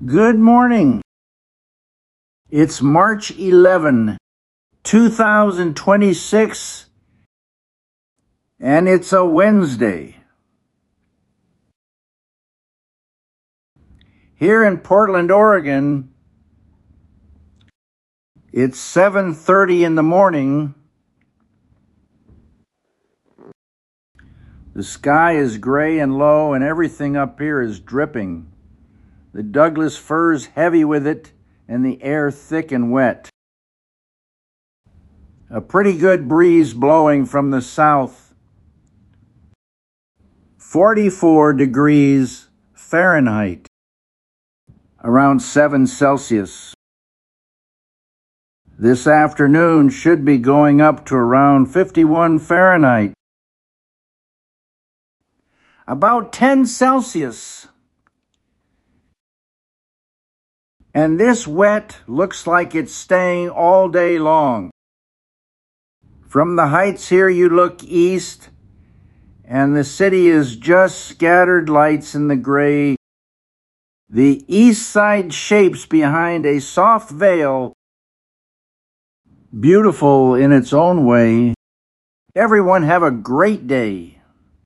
Good morning. It's March 11, 2026, and it's a Wednesday. Here in Portland, Oregon, it's 7:30 in the morning. The sky is gray and low, and everything up here is dripping. The Douglas fir's heavy with it, and the air thick and wet. A pretty good breeze blowing from the south. 44 degrees Fahrenheit, around 7 Celsius. This afternoon should be going up to around 51 Fahrenheit, about 10 Celsius. And this wet looks like it's staying all day long. From the heights here you look east, and the city is just scattered lights in the gray. The east side shapes behind a soft veil, beautiful in its own way. Everyone have a great day.